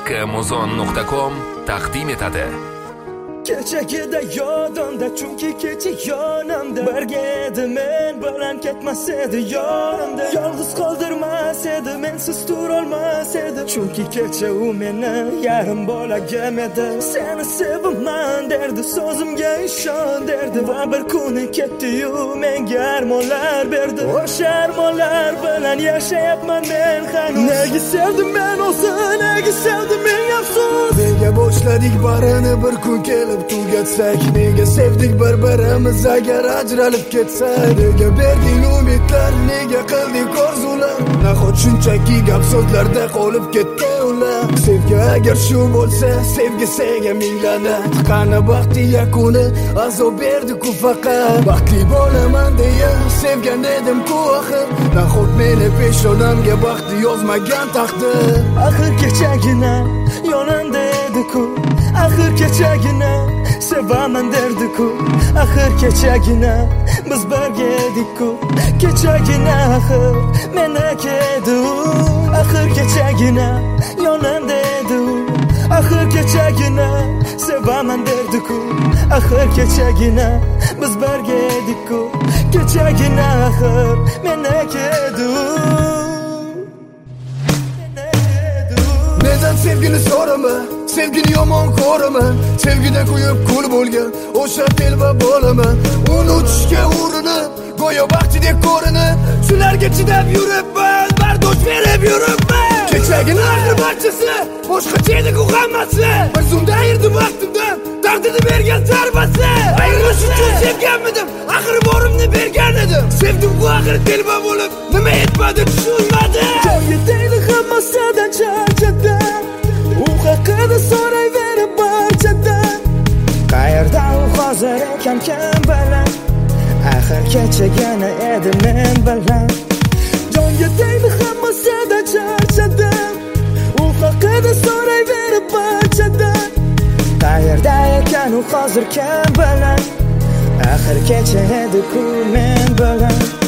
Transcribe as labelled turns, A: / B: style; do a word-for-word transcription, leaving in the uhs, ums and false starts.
A: Amazon nuqta com taqdim etadi.
B: Kechagida yodimda, chunki kecha yonimda. Birga edi men bilan ketmas edi yonimda. Yolg'iz qoldirmas edi, mensiz turolmas edi. Chunki kecha u meni yarim bolagim edi. Seni sevaman derdi, so'zimga ishon derdi. Va bir kuni ketdi-yu menga armonlar berdi. O'sha armonlar bilan yashayapman men hanuz. Nega sevdim men o'zi, nega sevdim men afsus.
C: Nega boshladik barini bir kun kelib tugatsak, nega sevdik bir-birimiz agar ajralib ketsak, nega berding umidlar, nega qilding orzular, nahot shunchaki gap so'zlarda qolib ketdi ular. Sevgi agar shu bo'lsa, sevgi senga minglana. Qani baxti yakuni, azob berdi-ku faqat. Baxtli bo'laman deya sevgan edim-ku axir, nahot meni peshonamga baxti yozmagan taqdir.
B: Axir kechagina yonimda edi-ku, axir kechagina sevaman derdi-ku, axir kechagina biz birga edik-ku, kechagina axir meniki edi u, axir kechagina yonimda edi u, axir kechagina sevaman derdi-ku, axir kechagina biz birga edik-ku, kechagina axir meniki edi u.
C: Mendan sevgini so'rama, sevgini yomon ko'raman. Sevgidan kuyib kul bo'lgan o'sha telba bo'laman. Uni uchishga urinib, go'yo baxtidek ko'rinib, shularga chidab yuribman, bardosh berib yuribman. Kechagina axir barchasi boshqacha edi-ku hammasi. Bir zumda ayirdi vaqtimdan taqdirni bergan zarbasi. Ayrilish uchun sevganmidim, axir borimni bergan edim. Sevdim-ku axir telba bo'lib, nima yetmadi tushunmadim.
B: Jonga tegdi hammasidan charchadim, u haqida so'rayverib barchadan. Qayerda u hozir ekan kim bilan, axir kechagina edi men bilan. Jonga tegdi hammasidan charchadim, u haqida so'rayverib barchadan. Qayerda ekan u hozir kim bilan, axir kecha edi-ku men bilan.